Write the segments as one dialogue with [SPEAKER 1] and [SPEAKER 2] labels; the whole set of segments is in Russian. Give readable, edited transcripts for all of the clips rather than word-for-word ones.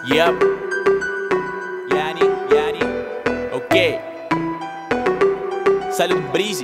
[SPEAKER 1] Yep. Yani. Окей. Салют, Бризи.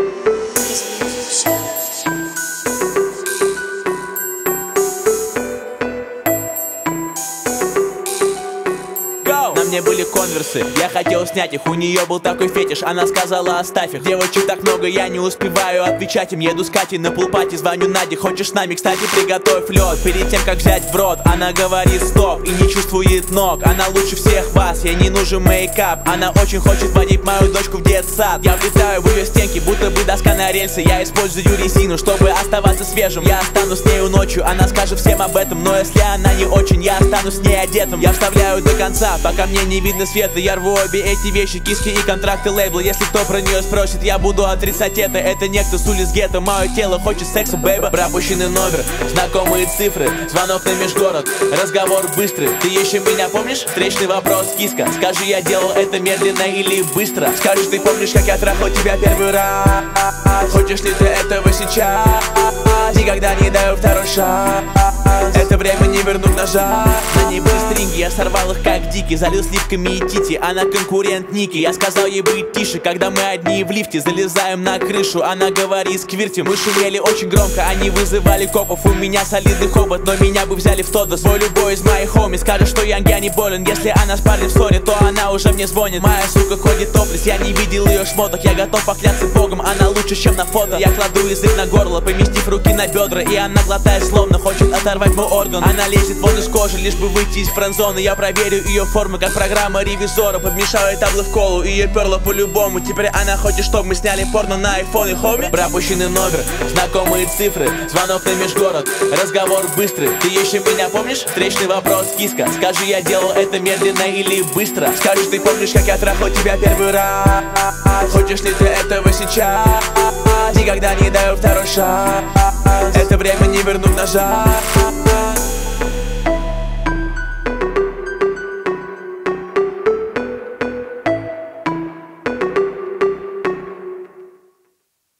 [SPEAKER 1] На мне были конверсы, я хотел снять их. У нее был такой фетиш, она сказала оставь их. Девочек так много, я не успеваю отвечать им. Еду с Катей на пулпати, звоню Наде. Хочешь с нами, кстати, приготовь лед. Перед тем, как взять в рот, она говорит стоп и не чувствует ног. Она лучше всех вас, ей не нужен мейкап. Она очень хочет водить мою дочку в детсад. Я влетаю в ее стенки, будто бы доска на рельсы. Я использую резину, чтобы оставаться свежим. Я останусь с нею ночью, она скажет всем об этом. Но если она не очень, я останусь с ней одетым. Я вставляю до конца, пока мне не видно света. Я рву обе эти вещи, киски и контракты лейбла. Если кто про нее спросит, я буду отрицать это. Это некто с улиц гетто, мое тело хочет секса, бэйба. Пропущенный номер, знакомые цифры, звонок на межгород, разговор быстрый. Ты еще меня помнишь? Встречный вопрос, киска. Скажи, я делал это медленно или быстро? Скажи, ты помнишь, как я трахал тебя первый раз? Хочешь ли ты этого сейчас? Никогда не даю второй шаг. Это время не вернуть назад. На ней были стринги, я сорвал их как дикий. Залил сливками и тити, она конкурент Ники. Я сказал ей быть тише, когда мы одни в лифте. Залезаем на крышу, она говорит сквирти. Мы шумели очень громко, они вызывали копов. У меня солидный хобот, но меня бы взяли в тот. Свой любой из моих хоми скажет, что я не болен. Если она с парнем в ссоре, то она уже мне звонит. Моя сука ходит топлес, я не видел ее шмоток. Я готов покляться богом, она лучше, чем на фото. Я кладу язык на горло, поместив руки на бедра. И она глотает, словно хочет оторвать мой орган. Она лезет вон из кожи, лишь бы выйти из френдзоны. Я проверю ее форму, как программа ревизора. Подмешаю таблы в колу, ее перло по-любому. Теперь она хочет, чтобы мы сняли порно на айфон и хоми. Пропущенный номер, знакомые цифры, звонок на межгород, разговор быстрый. Ты еще меня помнишь? Встречный вопрос, киска. Скажи, я делал это медленно или быстро? Скажи, ты помнишь, как я трахал тебя первый раз? Хочешь ли ты этого сейчас? Никогда не даю второй шаг. Это время не вернуть назад.